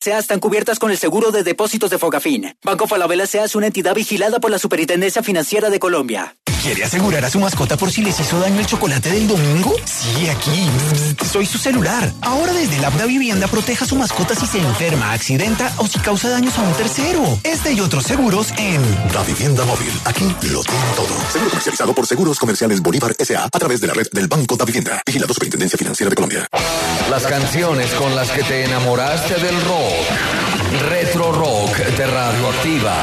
S.A. están cubiertas con el seguro de depósitos de Fogafín. Banco Falabella S.A. es una entidad vigilada por la Superintendencia Financiera de Colombia. ¿Quiere asegurar a su mascota por si les hizo daño el chocolate del domingo? Sí, aquí. Soy su celular. Ahora desde el app Da Vivienda proteja a su mascota si se enferma, accidenta o si causa daños a un tercero. Este y otros seguros en Da Vivienda Móvil. Aquí lo tiene todo. Seguro comercializado por Seguros Comerciales Bolívar S.A. a través de la red del Banco Da Vivienda. Vigilado Superintendencia Financiera de Colombia. Las canciones con las que te enamoraste del rock. Retro Rock de Radioactiva.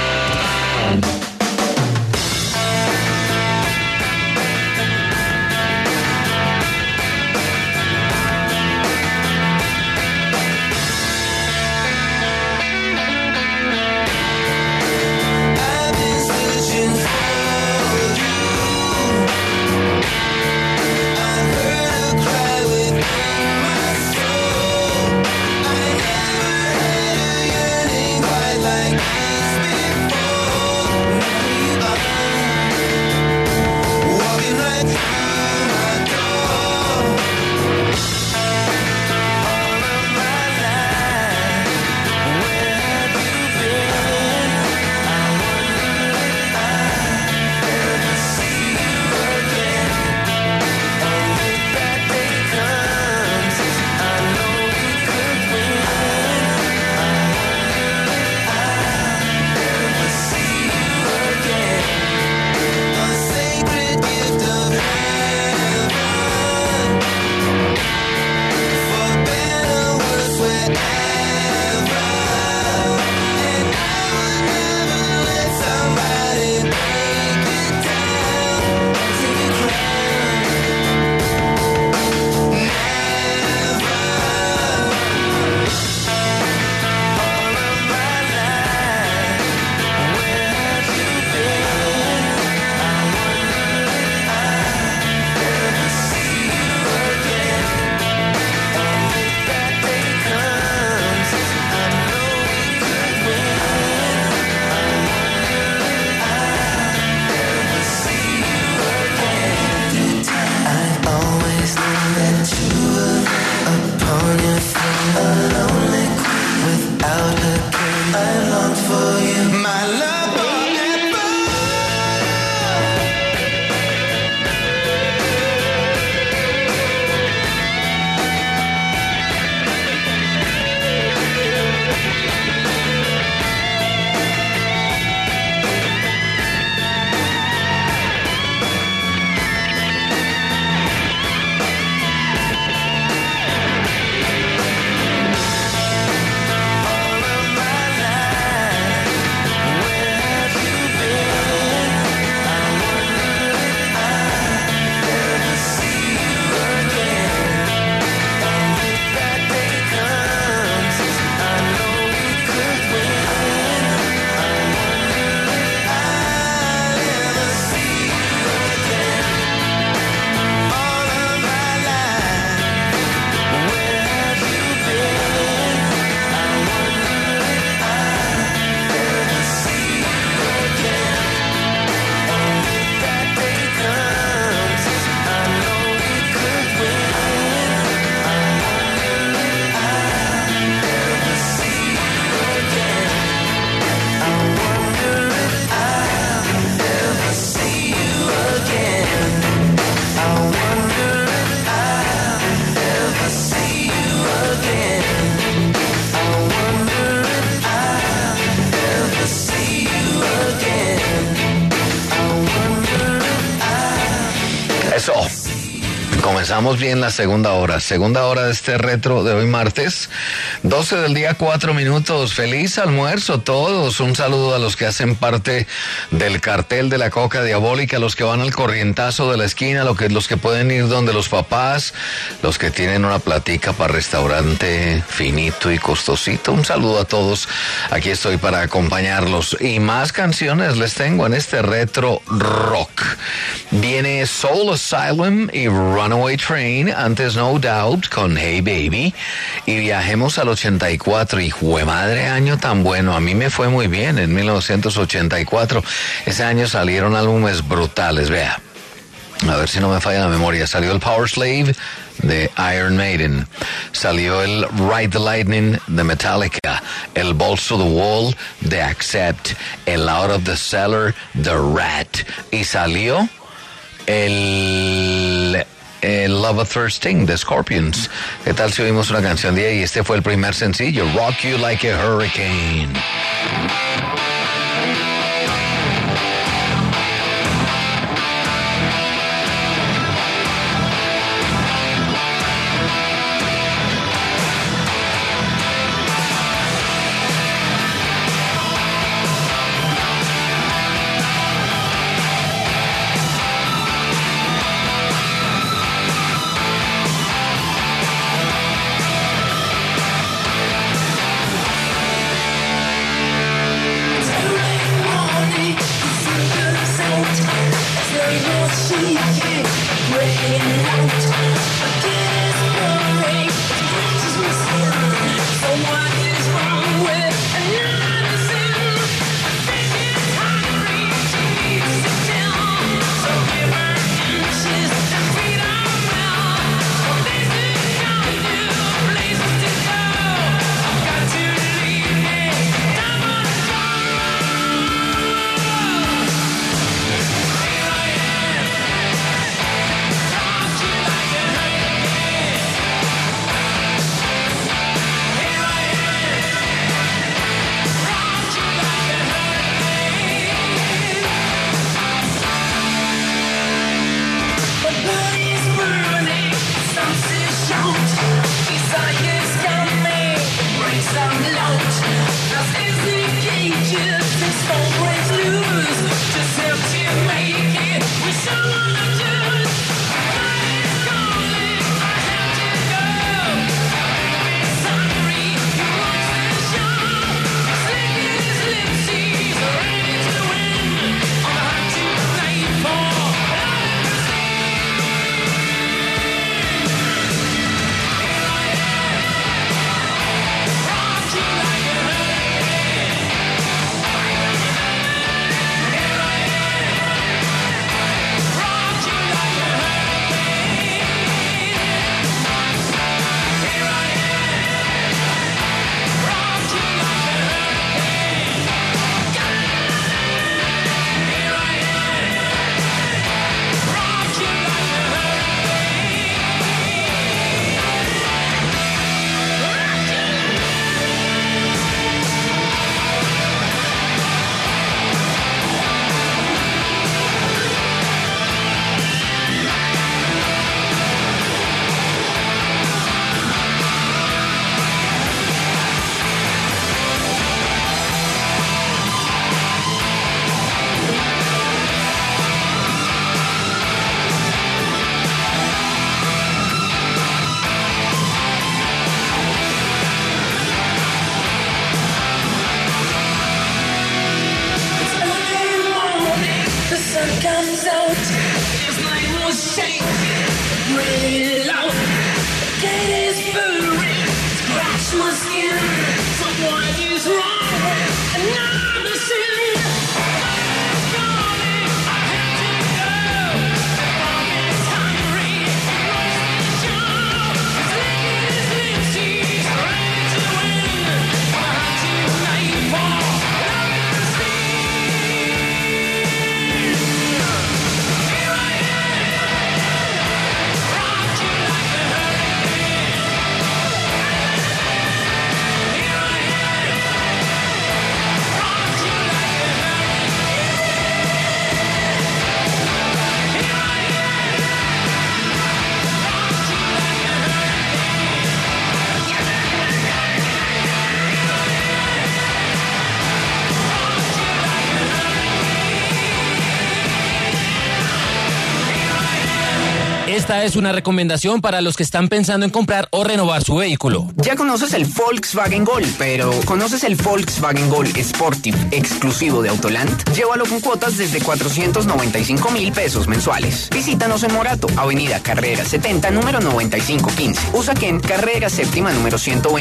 Comenzamos bien la segunda hora de este retro de hoy martes, 12 del día, 4 minutos. Feliz almuerzo todos, un saludo a los que hacen parte del cartel de la coca diabólica, los que van al corrientazo de la esquina, los que pueden ir donde los papás, los que tienen una platica para restaurante finito y costosito. Un saludo a todos, aquí estoy para acompañarlos y más canciones les tengo en este retro rock. Viene Soul Asylum y Runaway Train, antes No Doubt con Hey Baby, y viajemos al 84, y juemadre año tan bueno, a mí me fue muy bien en 1984, ese año salieron álbumes brutales, vea, a ver si no me falla la memoria, salió el Power Slave, de Iron Maiden. Salió el Ride the Lightning de Metallica, el Balls to the Wall de Accept, el Out of the Cellar de Rat, y salió el Love Affair Sting de Scorpions. ¿Qué tal si oímos una canción de ahí? Este fue el primer sencillo, Rock You Like a Hurricane. Esta es una recomendación para los que están pensando en comprar o renovar su vehículo. Ya conoces el Volkswagen Gol, pero ¿conoces el Volkswagen Gol Sportive exclusivo de Autoland? Llévalo con cuotas desde 495,000 pesos mensuales. Visítanos en Morato, Avenida Carrera 70, número 9515. Usaquén, Carrera Séptima, número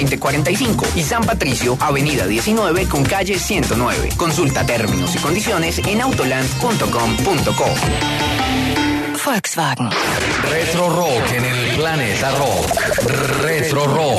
12045. Y San Patricio, Avenida 19 con calle 109. Consulta términos y condiciones en autoland.com.co. Volkswagen. Retro Rock en el planeta Rock. Retro Rock.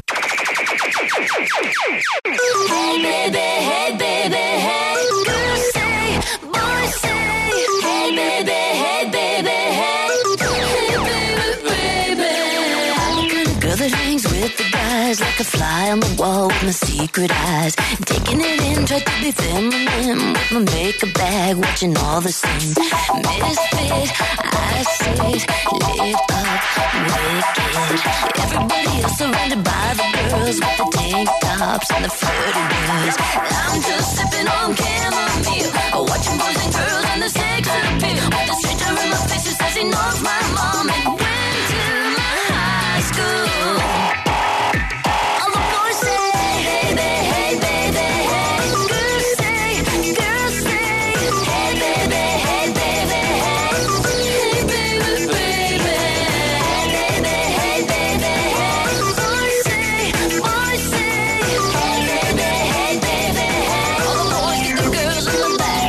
Hey baby, hey. Girls say, boys say, hey baby, hey baby, hey. Hey baby. I'm the kind of girl that hangs with the guys like a fly on the wall with my secret eyes. Taking it in, try to be feminine with my makeup bag, watching all the scenes. Misfit, I sit, lit up, wicked. Everybody else surrounded by the girls with the tank tops and the flirty words. I'm just sipping on chamomile, watching boys and girls and the sex appeal. With a stranger in my face who says he knows my mom and went to my high school. All the boys say, hey baby, hey baby, hey. Girls say, hey baby, hey baby, hey. Hey baby, baby. Hey baby, hey baby, hey. Boys say, hey baby, hey baby, hey. All the boys get the girls in the back.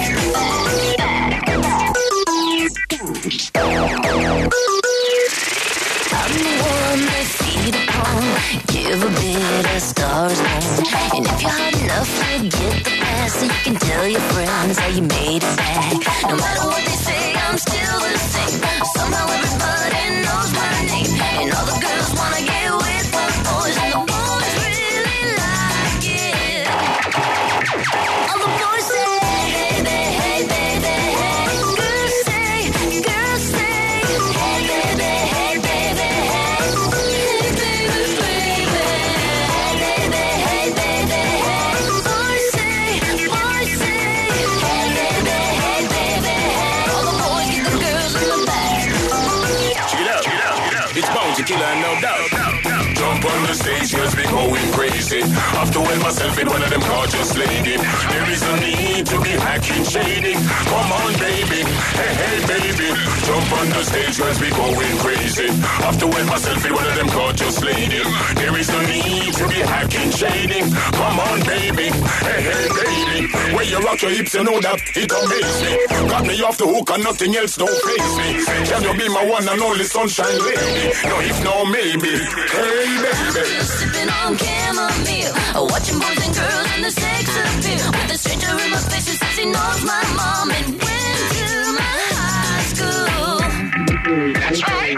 I'm the one they feed upon, give a bit of Stars Born. And if you're hot enough, you'll get the pass, so you can tell your friends how you made it back. No matter what they say, I'm still the same. Somehow everybody knows my name, and all the girls wanna get with the boys, and the boys really like it. All the boys say, hey baby, hey baby, hey. Girls say, hey baby, hey baby, hey. Hey baby, baby. Hey baby, hey baby, hey. Boys say, hey baby, hey baby, hey. All the boys get the girls in the back. Check it out. It's Bones, Killer, no doubt. Jump on the stage, cause we going crazy. Have to weld myself in one of them gorgeous ladies. There is no need to be hacking shady. Come on, baby. Hey, baby. Jump on the stage, cause we going crazy. Have to weld myself in one of them gorgeous ladies. There is no need to be hacking shady. Come on, baby. Hey, baby. When you rock your hips, you know that it amazes me. Got me off the hook and nothing else don't faze me. Can you be my one and only sunshine lady? No, if no, maybe. Hey, baby. Just sipping on chamomile, watching boys and girls and the sex appeal. With a stranger in my face who says he knows my mom and went to my high school. That's right.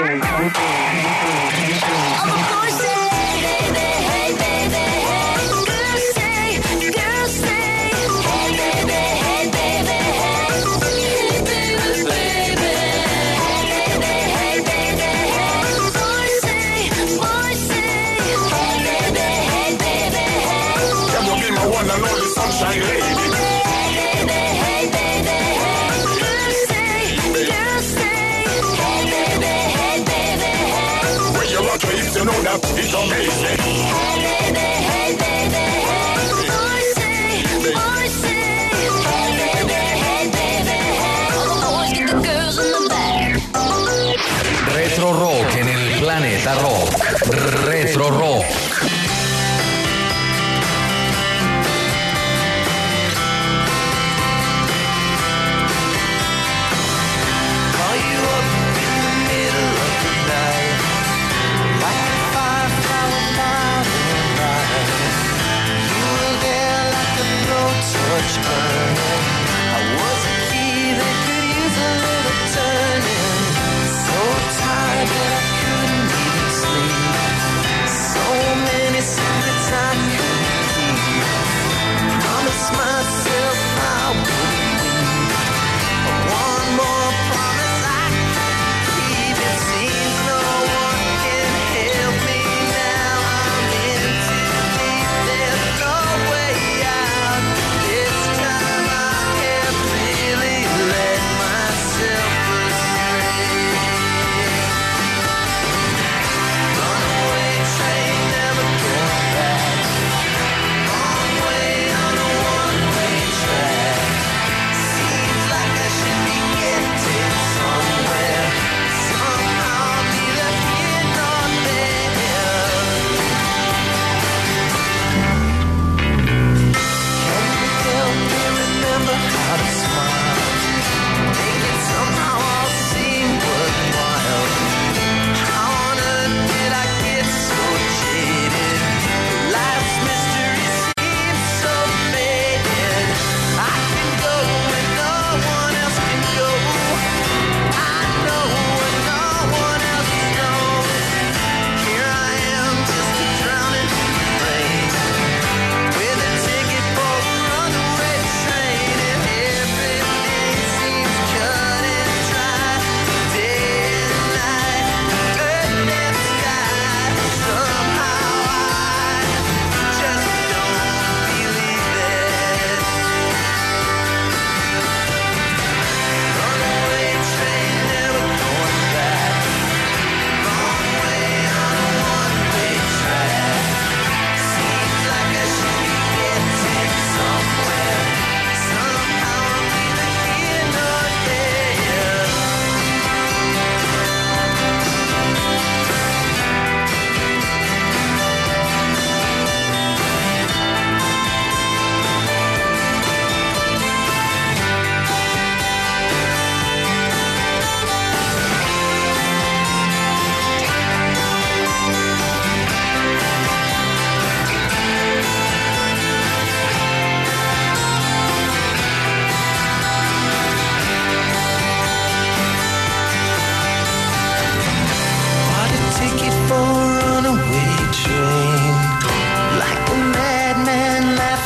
All the boys say, hey baby, hey. Girls say, hey baby, hey baby, hey. Hey baby, baby. Hey baby, hey. Boys say, hey baby, hey baby, hey. Can you be my one and only sunshine lady? Hey baby, hey. Girls say, hey baby, hey baby, hey. When you rock your hips, you know that it's amazing. Hey baby, hey. Boys say, hey baby, hey. All the boys get the girls in the back. Retro Rock en el planeta Rock. Retro Rock.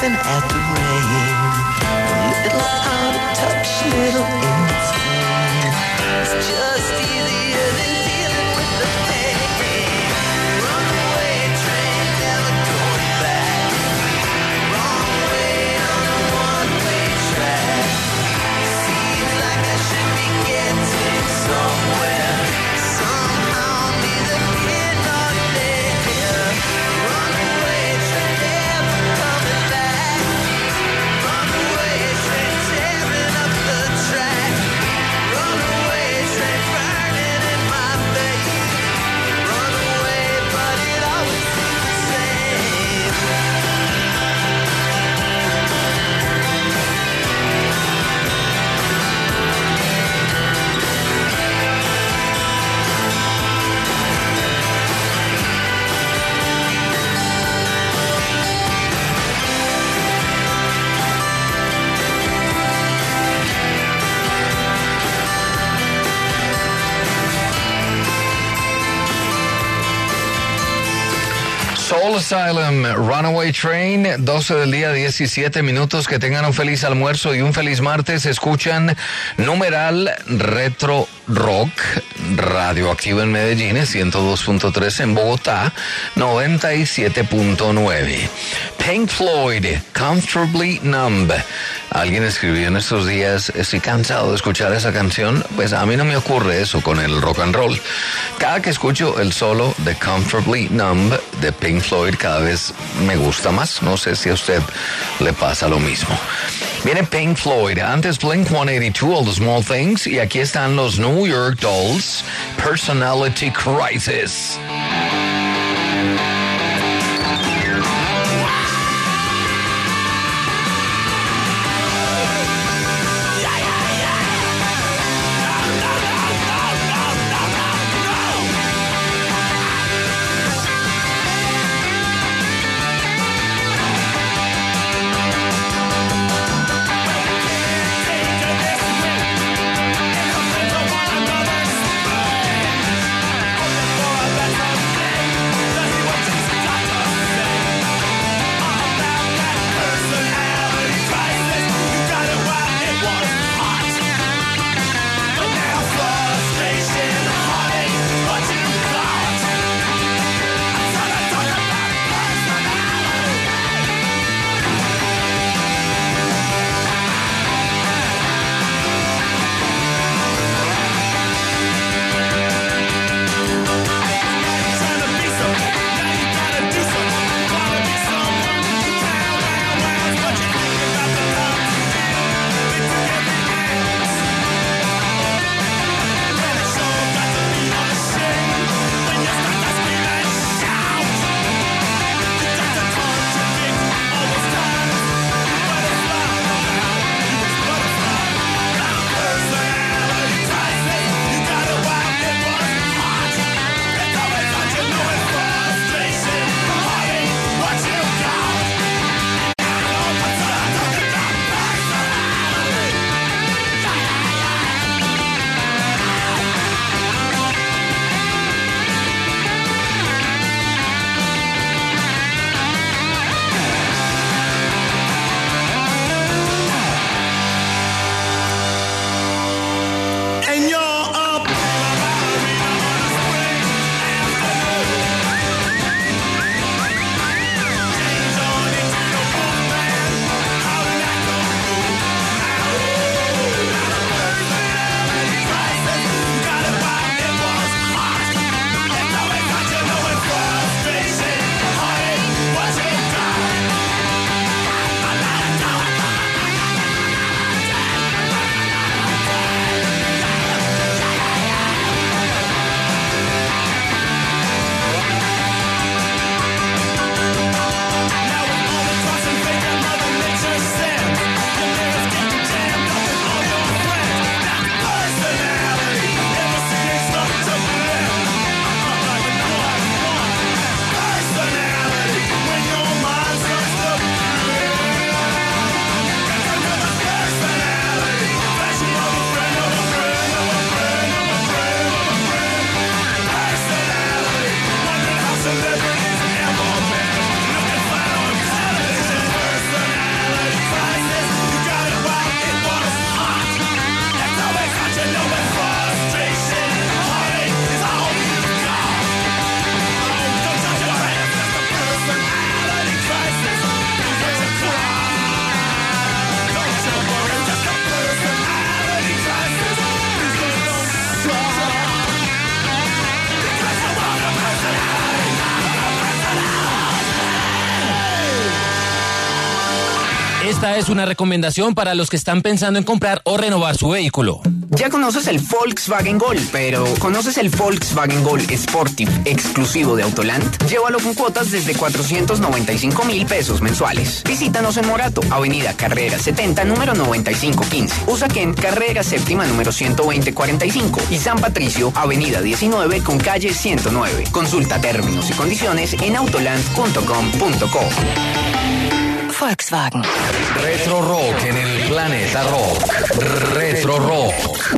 laughing at the rain. A little out of touch, little insane. It's just easier than dealing with the pain. Runaway train, never going back. Wrong way on a one-way track. Seems like I should be getting somewhere. Somehow neither here nor there. Runaway train, never coming back. Runaway train, tearing up the track. Runaway train, burning in my veins. Runaway, but it always seems the same. Soul Asylum, Runaway Train, 12 del día, 17 minutos. Que tengan un feliz almuerzo y un feliz martes. Escuchan numeral Retro Rock, radioactivo en Medellín, 102.3 en Bogotá, 97.9. Pink Floyd, Comfortably Numb. Alguien escribió en estos días: estoy cansado de escuchar esa canción. Pues a mí no me ocurre eso con el rock and roll. Cada que escucho el solo de Comfortably Numb de Pink Floyd, cada vez me gusta más. No sé si a usted le pasa lo mismo. Viene Pink Floyd, antes Blink-182, All the Small Things, y aquí están los New York Dolls, Personality Crisis. What Esta es una recomendación para los que están pensando en comprar o renovar su vehículo. Ya conoces el Volkswagen Gol, pero ¿conoces el Volkswagen Gol Sportive exclusivo de Autoland? Llévalo con cuotas desde 495,000 pesos mensuales. Visítanos en Morato, Avenida Carrera 70, número 9515. Usaquén, Carrera Séptima, número 12045. Y San Patricio, Avenida 19 con calle 109. Consulta términos y condiciones en autoland.com.co. Volkswagen. Retro Rock en el Planeta Rock. Retro Rock.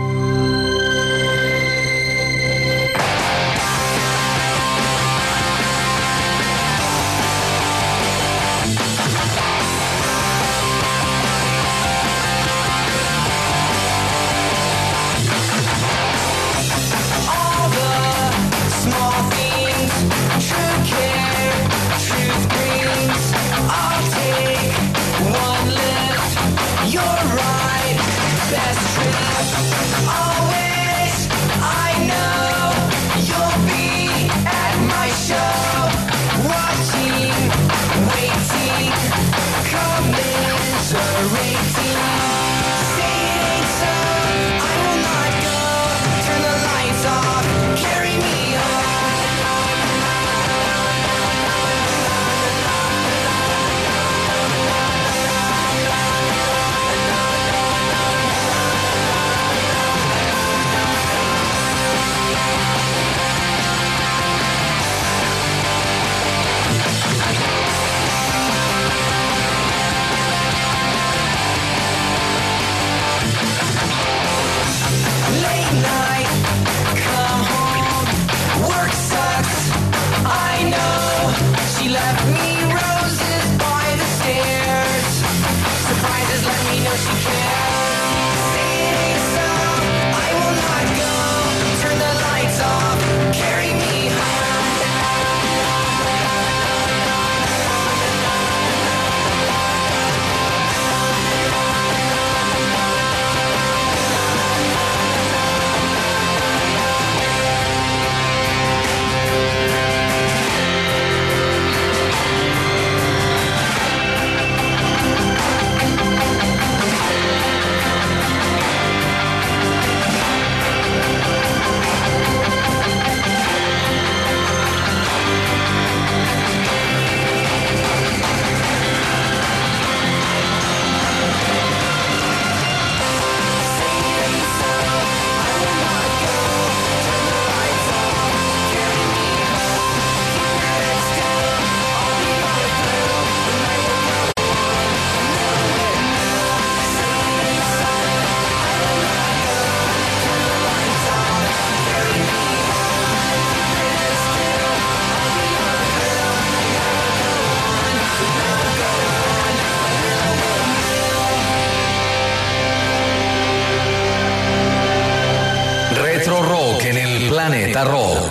Retro Rock en el Planeta Rock.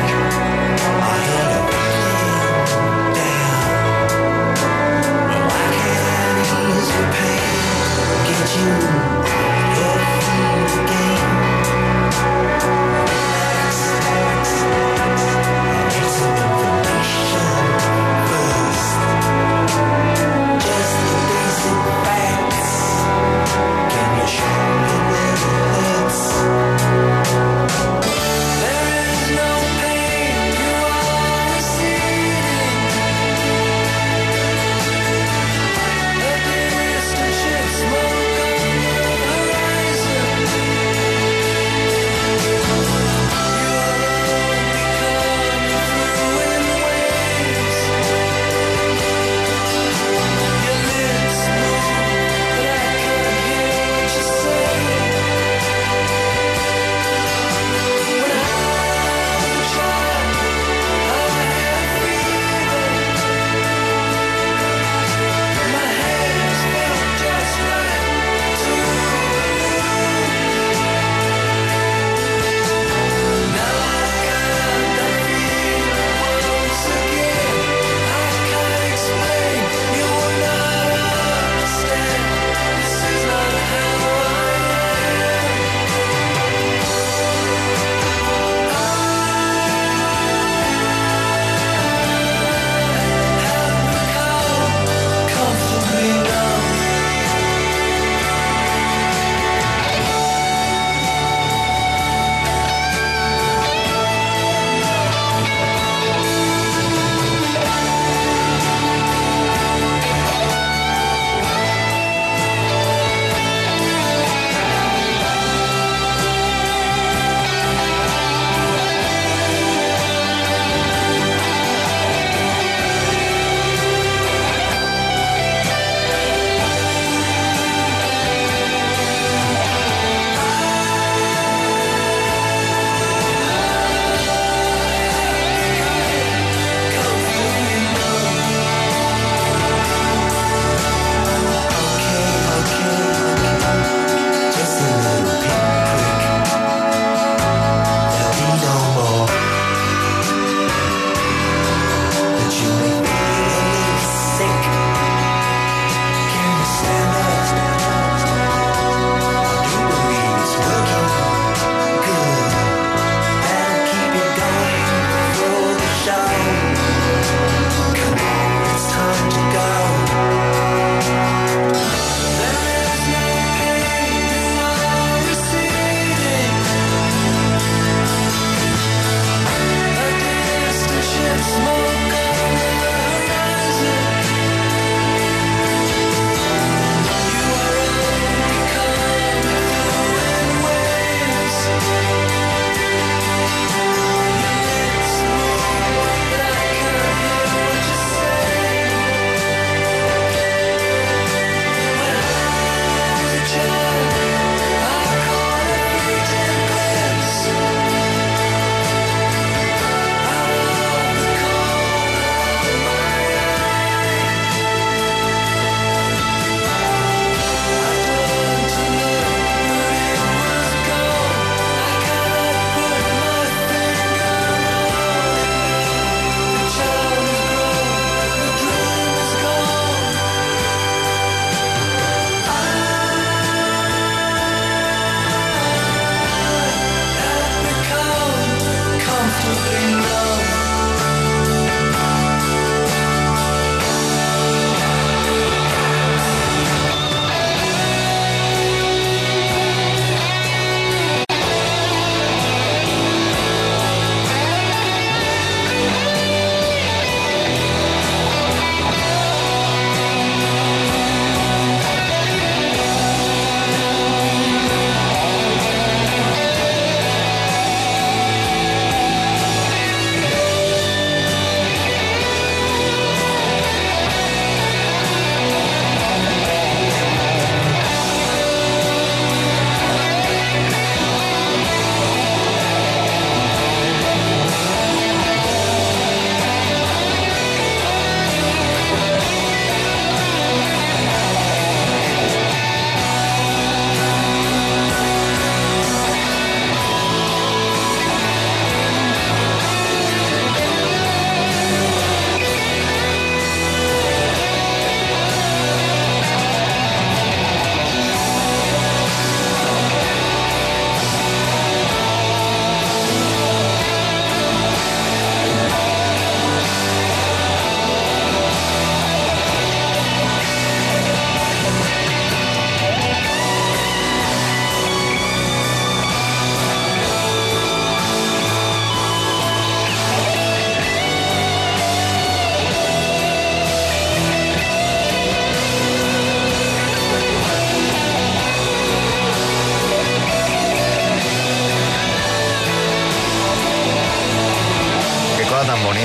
I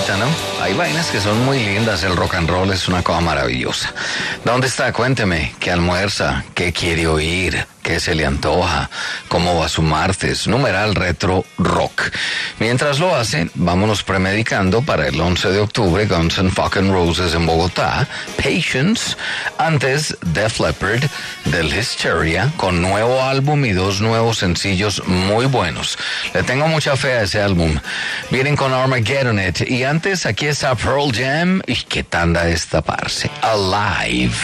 bonita, ¿no? Hay vainas que son muy lindas, el rock and roll es una cosa maravillosa. ¿Dónde está? Cuénteme, ¿qué almuerza? ¿Qué quiere oír? ¿Qué se le antoja? ¿Cómo va su martes? Numeral Retro Rock. Mientras lo hace, vámonos premedicando para el 11 de octubre, Guns N' Fucking Roses en Bogotá, Patience, antes Def Leppard del Hysteria, con nuevo álbum y 2 nuevos sencillos muy buenos. Le tengo mucha fe a ese álbum. Vienen con Armageddon It, y antes aquí está Pearl Jam, y qué tanda destaparse, Alive.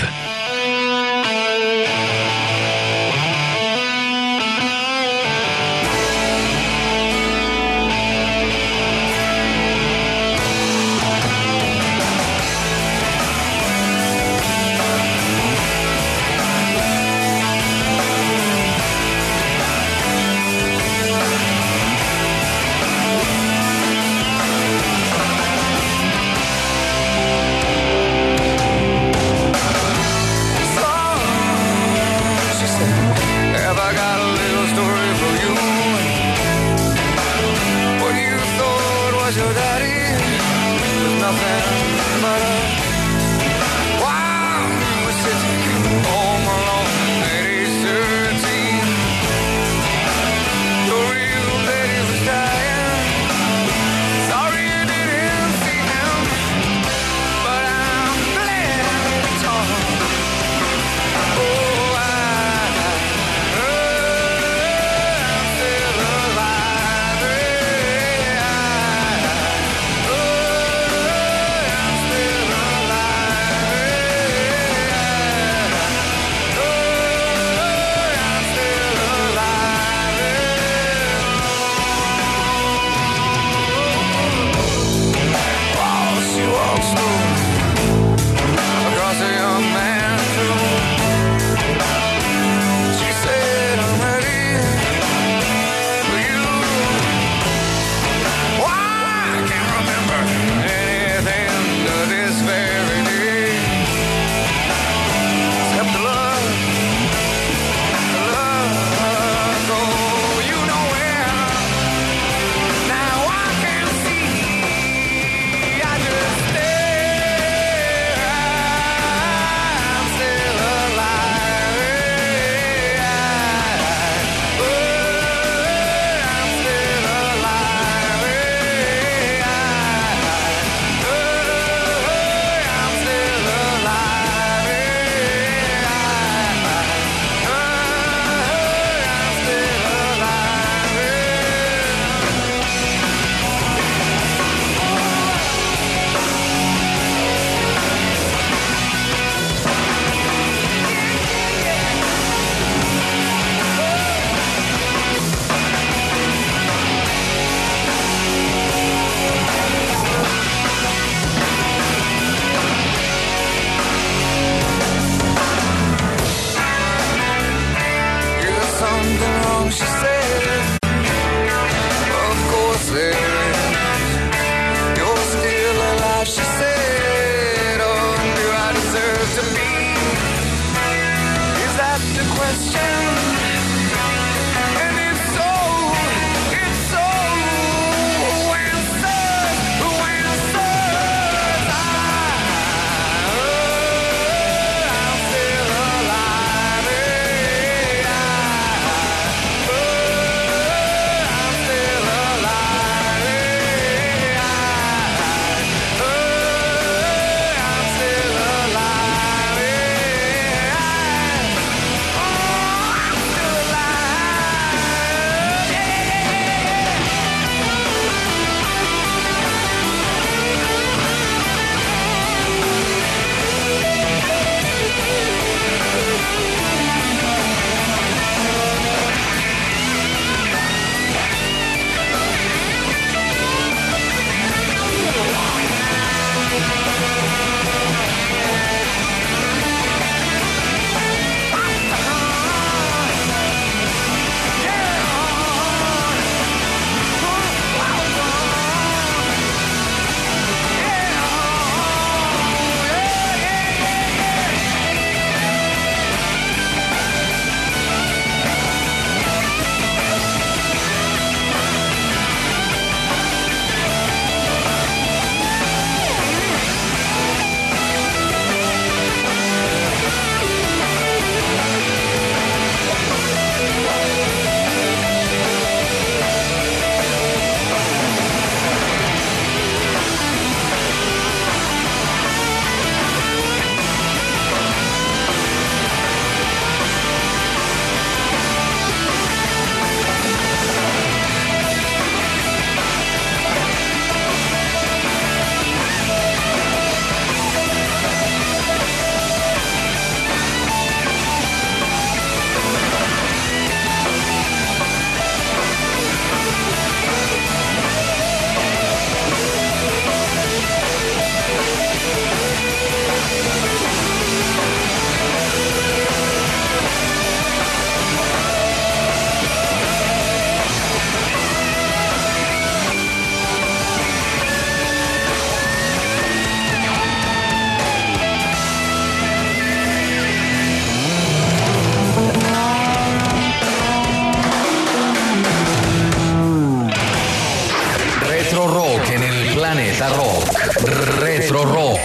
Planeta Rock, Retro Rock.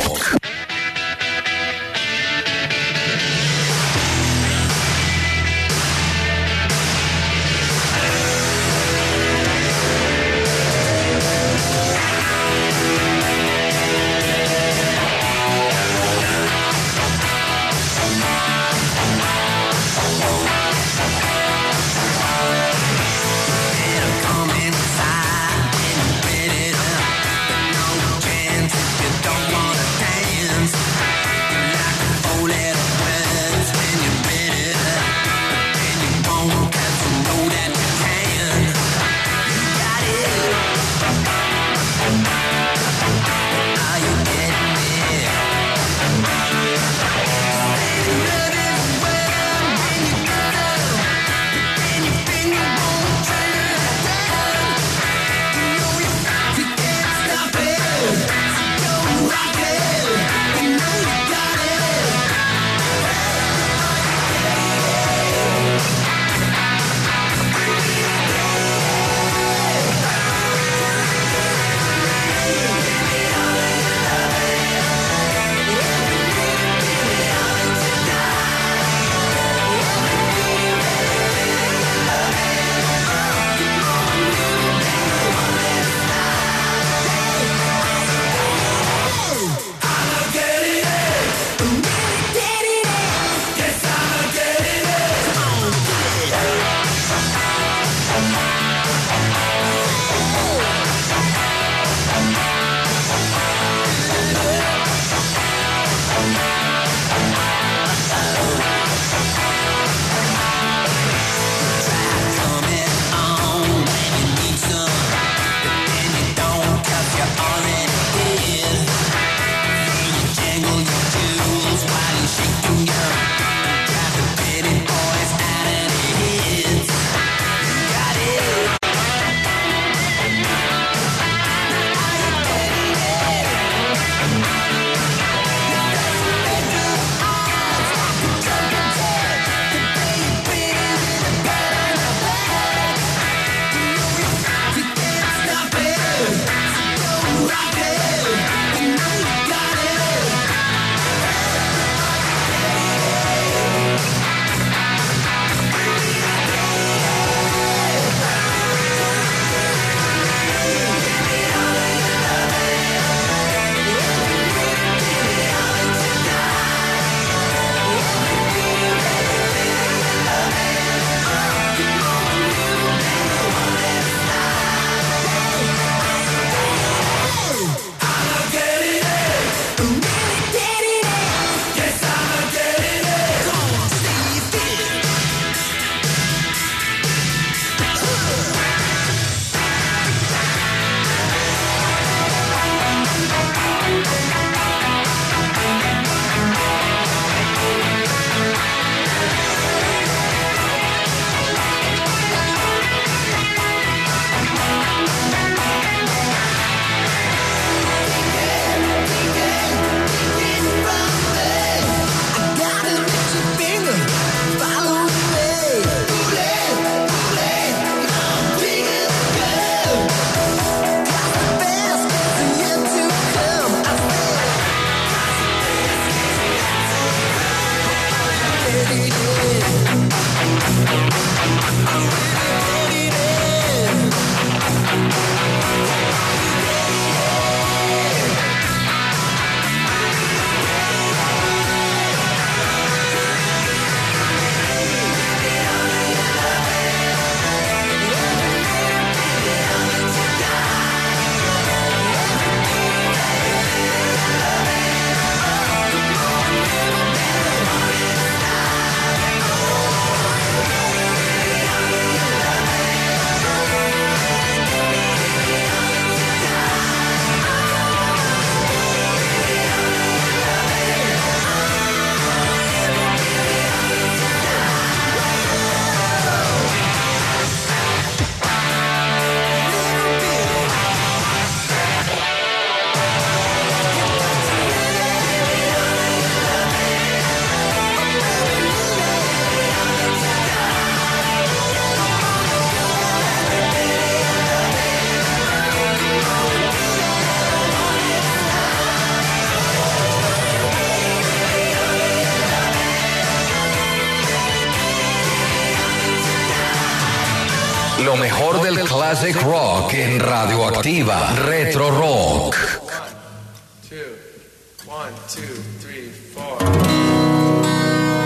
Don't wanna dance. mejor del classic rock en Radioactiva. Retro Rock. 1, 2, 3, 4.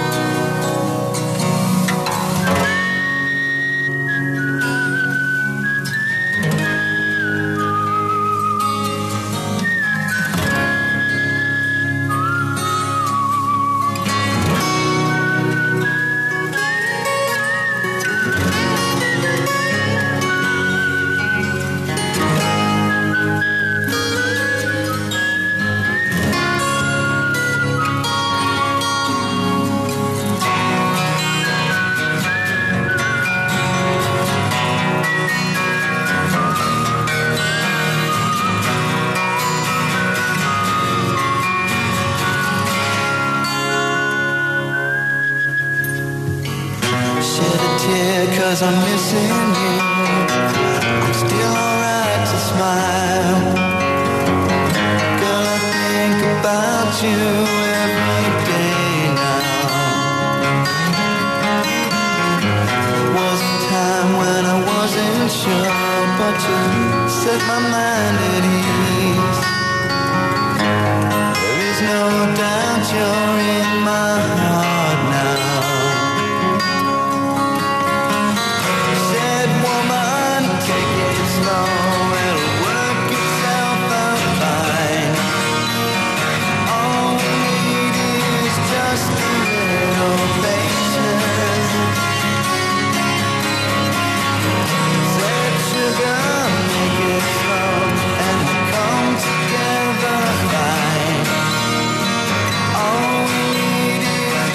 Cause I'm missing you. I'm still alright to smile. Girl, I think about you every day now. There was a time when I wasn't sure, but you set my mind at ease. There is no doubt you're in my heart now. Together fine. All we need is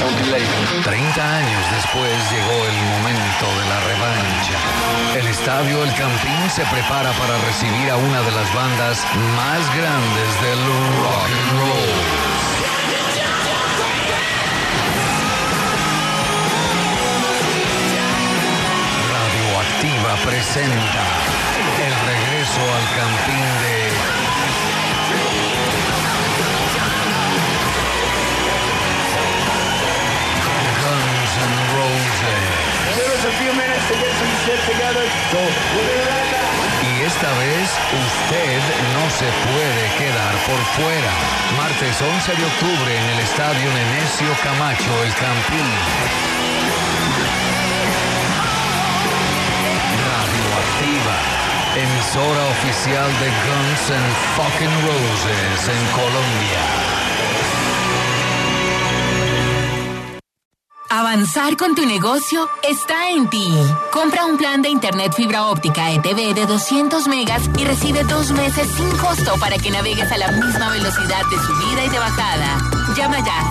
30 años después llegó el momento de la revancha. El estadio El Campín se prepara para recibir a una de las bandas más grandes del rock and roll. Radioactiva presenta el regreso al Campín de Guns N' Roses. Y esta vez usted no se puede quedar por fuera. Martes 11 de octubre en el Estadio Nemesio Camacho, El Campín. Radioactiva, emisora oficial de Guns N' fucking Roses en Colombia. Avanzar con tu negocio está en ti. Compra un plan de internet fibra óptica ETV de 200 megas y recibe 2 meses sin costo para que navegues a la misma velocidad de subida y de bajada. Llama ya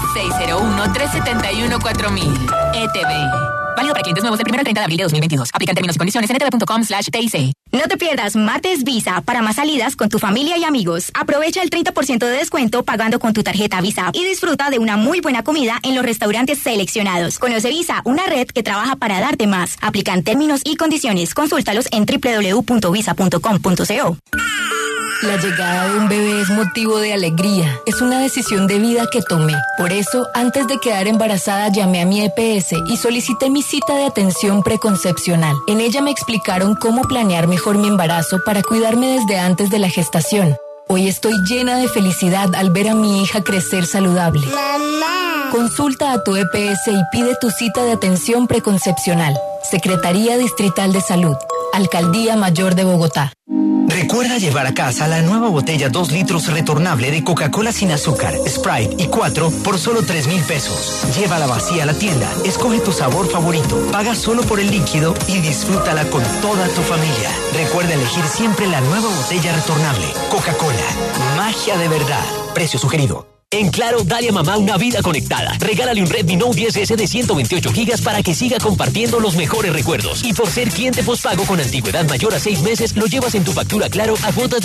601-371-4000. ETV. Válido para clientes nuevos del 1 al 30 de abril de 2022. Aplican términos y condiciones en etv.com/TIC. No te pierdas Martes Visa para más salidas con tu familia y amigos. Aprovecha el 30% de descuento pagando con tu tarjeta Visa y disfruta de una muy buena comida en los restaurantes seleccionados. Conoce Visa, una red que trabaja para darte más. Aplican términos y condiciones. Consúltalos en www.visa.com.co. La llegada de un bebé es motivo de alegría. Es una decisión de vida que tomé. Por eso, antes de quedar embarazada, llamé a mi EPS y solicité mi cita de atención preconcepcional. En ella me explicaron cómo planear mejor mi embarazo para cuidarme desde antes de la gestación. Hoy estoy llena de felicidad al ver a mi hija crecer saludable. ¡Mamá! Consulta a tu EPS y pide tu cita de atención preconcepcional. Secretaría Distrital de Salud. Alcaldía Mayor de Bogotá. Recuerda llevar a casa la nueva botella 2 litros retornable de Coca-Cola sin azúcar, Sprite y 4 por solo 3,000 pesos. Llévala vacía a la tienda, escoge tu sabor favorito, paga solo por el líquido y disfrútala con toda tu familia. Recuerda elegir siempre la nueva botella retornable. Coca-Cola, magia de verdad. Precio sugerido. En Claro, dale a mamá una vida conectada. Regálale un Redmi Note 10S de 128 gigas para que siga compartiendo los mejores recuerdos. Y por ser cliente postpago con antigüedad mayor a 6 meses, lo llevas en tu factura Claro a cuotas de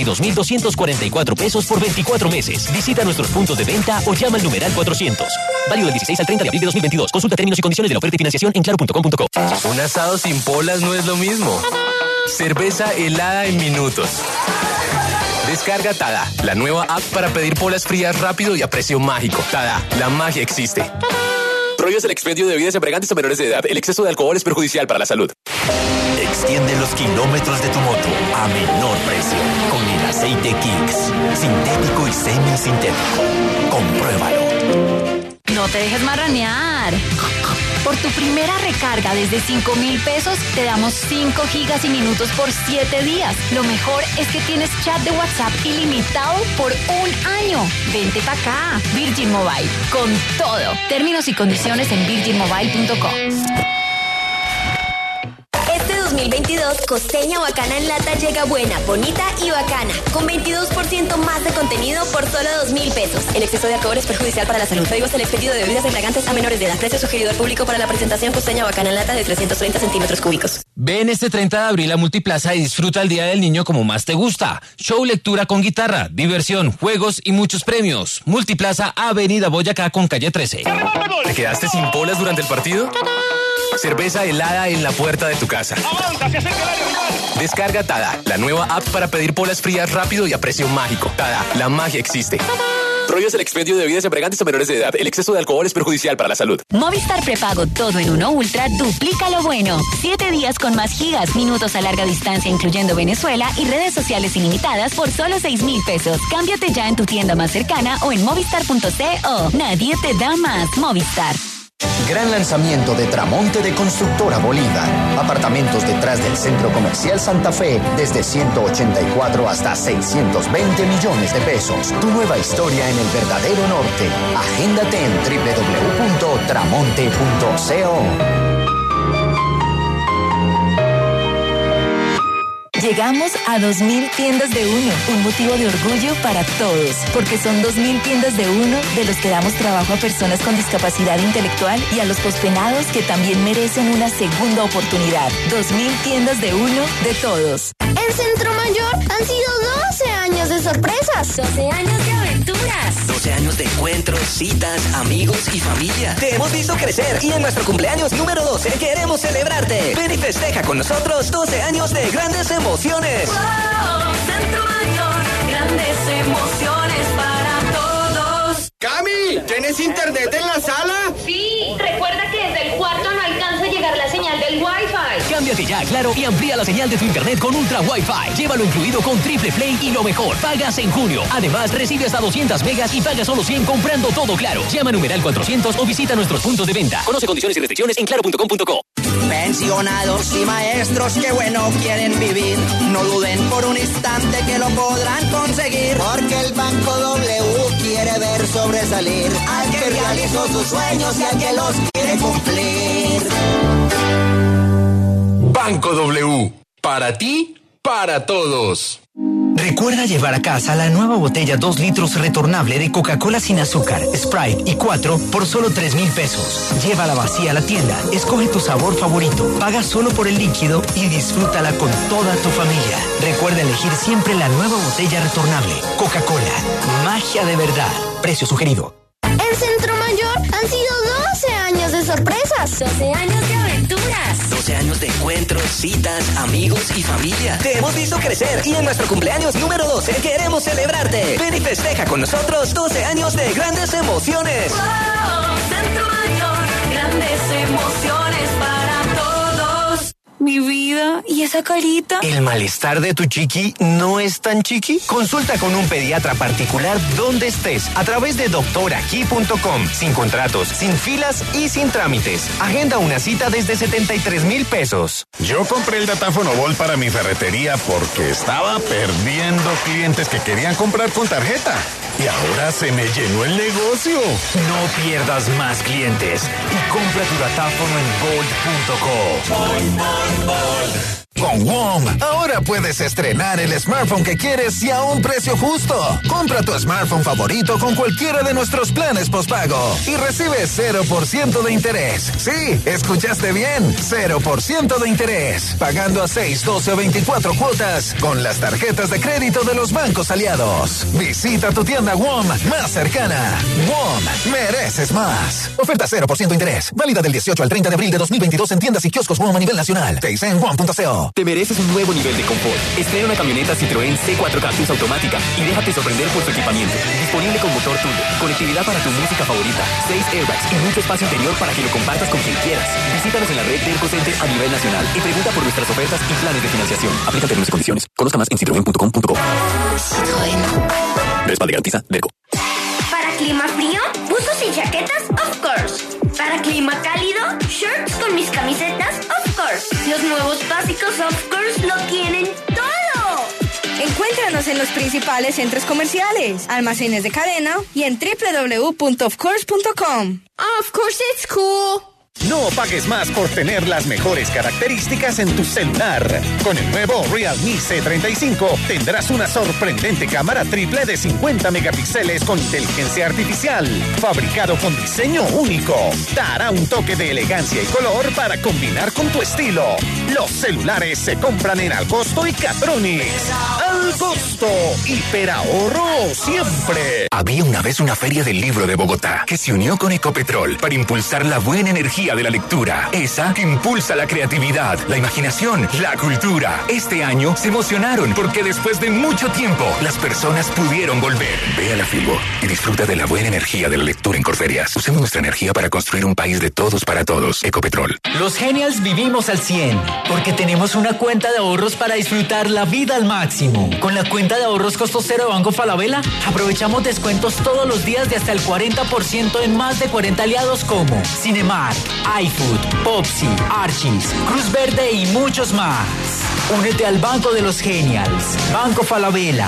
72,244 pesos por 24 meses. Visita nuestros puntos de venta o llama al numeral 400. Válido del 16 al 30 de abril de 2022. Consulta términos y condiciones de la oferta y financiación en claro.com.co. Un asado sin polas no es lo mismo. Cerveza helada en minutos. Descarga Tada, la nueva app para pedir polas frías rápido y a precio mágico. Tada, la magia existe. Prohíbes el expendio de bebidas embriagantes a menores de edad. El exceso de alcohol es perjudicial para la salud. Extiende los kilómetros de tu moto a menor precio con el aceite Kicks. Sintético y semisintético. Compruébalo. No te dejes marranear. Por tu primera recarga desde 5,000 pesos, te damos 5 gigas y minutos por 7 días. Lo mejor es que tienes chat de WhatsApp ilimitado por 1 año. Vente pa' acá. Virgin Mobile. Con todo. Términos y condiciones en virginmobile.com. Este 2022, Costeña Bacana en Lata llega buena, bonita y bacana, con 22% más de contenido por solo 2,000 pesos. El exceso de alcohol es perjudicial para la salud. Prohíbes el expendio de bebidas embriagantes a menores de edad. Precio sugerido al público para la presentación Costeña Bacana en Lata de 330 centímetros cúbicos. Ven este 30 de abril a Multiplaza y disfruta el Día del Niño como más te gusta. Show, lectura con guitarra, diversión, juegos y muchos premios. Multiplaza, Avenida Boyacá con calle 13. ¿Te quedaste sin polas durante el partido? Cerveza helada en la puerta de tu casa. Descarga Tada, la nueva app para pedir polas frías rápido y a precio mágico. Tada, la magia existe. Prohíbes el expendio de bebidas embriagantes a menores de edad. El exceso de alcohol es perjudicial para la salud. Movistar Prepago todo en uno Ultra duplica lo bueno. 7 días con más gigas, minutos a larga distancia incluyendo Venezuela y redes sociales ilimitadas por solo 6,000 pesos. Cámbiate ya en tu tienda más cercana o en movistar.co. Nadie te da más. Movistar. Gran lanzamiento de Tramonte de Constructora Bolívar. Apartamentos detrás del Centro Comercial Santa Fe desde 184 hasta 620 millones de pesos. Tu nueva historia en el verdadero norte. Agéndate en www.tramonte.co. Llegamos a 2000 tiendas de uno, un motivo de orgullo para todos, porque son 2000 tiendas de uno de los que damos trabajo a personas con discapacidad intelectual y a los pospenados que también merecen una segunda oportunidad. 2000 tiendas de uno de todos. En Centro Mayor han sido 12 años de sorpresas, 12 años de aventuras, 12 años de encuentros, citas, amigos y familia. Te hemos visto crecer y en nuestro cumpleaños número 12 queremos celebrarte. Ven y festeja con nosotros 12 años de grandes emociones. Wow, Centro Mayor, grandes emociones para todos. ¡Cami! ¿Tienes internet en la sala? Sí, recuerda que desde el cuarto no alcanza a llegar la señal del Wi-Fi. Cámbiate ya a Claro y amplía la señal de tu internet con Ultra Wi-Fi. Llévalo incluido con Triple Play y lo mejor, pagas en junio. Además, recibe hasta 200 megas y paga solo 100 comprando todo Claro. Llama a numeral 400 o visita nuestros puntos de venta. Conoce condiciones y restricciones en claro.com.co. Pensionados y maestros que bueno quieren vivir, no duden por un instante que lo podrán conseguir. Porque el Banco W quiere ver sobresalir al que realizó sus sueños y al que los quiere cumplir. Banco W. Para ti, para todos. Recuerda llevar a casa la nueva botella 2 litros retornable de Coca-Cola sin azúcar, Sprite y 4 por solo 3,000 pesos. Llévala vacía a la tienda, escoge tu sabor favorito, paga solo por el líquido y disfrútala con toda tu familia. Recuerda elegir siempre la nueva botella retornable. Coca-Cola, magia de verdad. Precio sugerido. En Centro Mayor han sido 12 años de sorpresas, 12 años de aventuras, 12 años de encuentros, citas, amigos y familia. Te hemos visto crecer y en nuestro cumpleaños número 12 queremos celebrarte. Ven y festeja con nosotros 12 años de grandes emociones. Wow, Centro Mayor, grandes emociones para todos. Mi vida, ¿y esa carita? ¿El malestar de tu chiqui no es tan chiqui? Consulta con un pediatra particular donde estés a través de doctoraquí.com. Sin contratos, sin filas y sin trámites. Agenda una cita desde 73,000 pesos. Yo compré el datáfono Volt para mi ferretería porque estaba perdiendo clientes que querían comprar con tarjeta. Y ahora se me llenó el negocio. No pierdas más clientes y compra tu datáfono en gold.co. Con WOM, ahora puedes estrenar el smartphone que quieres y a un precio justo. Compra tu smartphone favorito con cualquiera de nuestros planes postpago y recibe 0% de interés. Sí, escuchaste bien, 0% de interés. Pagando a 6, 12 o 24 cuotas con las tarjetas de crédito de los bancos aliados. Visita tu tienda WOM más cercana. WOM, mereces más. Oferta 0% interés. Válida del 18 al 30 de abril de 2022 en tiendas y kioscos WOM a nivel nacional. Te dice en WOM.co. Te mereces un nuevo nivel de confort. Estrena una camioneta Citroën C4 Cactus automática y déjate sorprender por su equipamiento. Disponible con motor turbo, conectividad para tu música favorita, 6 airbags y mucho espacio interior para que lo compartas con quien quieras. Visítanos en la red Derco Center a nivel nacional y pregunta por nuestras ofertas y planes de financiación. Aplica términos y condiciones. Conozca más en citroen.com.co. Respalde garantiza Derco. Para clima frío, buzos y chaquetas, of course. Para clima cálido, shirts con mis camisetas, of course. Los nuevos básicos of course lo tienen todo. Encuéntranos en los principales centros comerciales, almacenes de cadena y en www.ofcourse.com. Of course it's cool. No pagues más por tener las mejores características en tu celular. Con el nuevo Realme C35 tendrás una sorprendente cámara triple de 50 megapíxeles con inteligencia artificial, fabricado con diseño único. Dará un toque de elegancia y color para combinar con tu estilo. Los celulares se compran en Alcosto y Catronics. Alcosto, hiperahorro siempre. Había una vez una feria del libro de Bogotá que se unió con Ecopetrol para impulsar la buena energía de la lectura, esa que impulsa la creatividad, la imaginación, la cultura. Este año se emocionaron porque después de mucho tiempo las personas pudieron volver. Ve a la Filbo y disfruta de la buena energía de la lectura en Corferias. Usemos nuestra energía para construir un país de todos para todos. Ecopetrol. Los Genials vivimos al 100 porque tenemos una cuenta de ahorros para disfrutar la vida al máximo. Con la cuenta de ahorros costo cero de Banco Falabella aprovechamos descuentos todos los días de hasta el 40% en más de 40 aliados como Cinemark, iFood, Popsi, Archie's, Cruz Verde y muchos más. Únete al Banco de los Genials. Banco Falabella.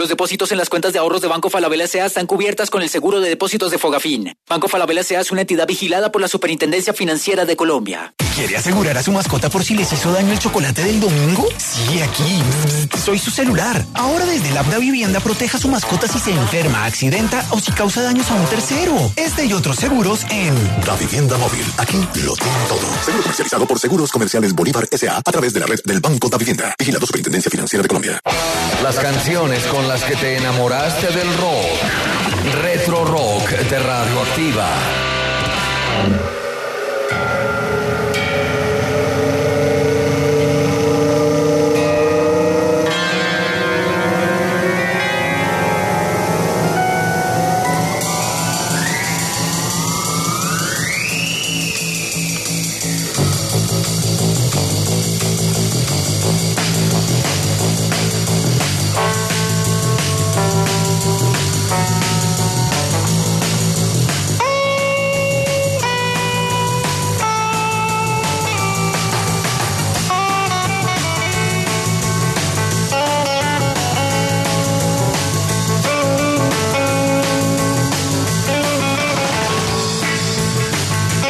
Los depósitos en las cuentas de ahorros de Banco Falabella S.A. están cubiertas con el seguro de depósitos de Fogafín. Banco Falabella S.A. es una entidad vigilada por la Superintendencia Financiera de Colombia. ¿Quiere asegurar a su mascota por si les hizo daño el chocolate del domingo? Sí, aquí. Soy su celular. Ahora desde el app Da Vivienda proteja a su mascota si se enferma, accidenta o si causa daños a un tercero. Este y otros seguros en Da Vivienda Móvil. Aquí lo tienen todo. Seguro comercializado por Seguros Comerciales Bolívar S.A. a través de la red del Banco Da Vivienda. Vigilado Superintendencia Financiera de Colombia. Las canciones con las que te enamoraste del rock. Retro Rock de Radioactiva.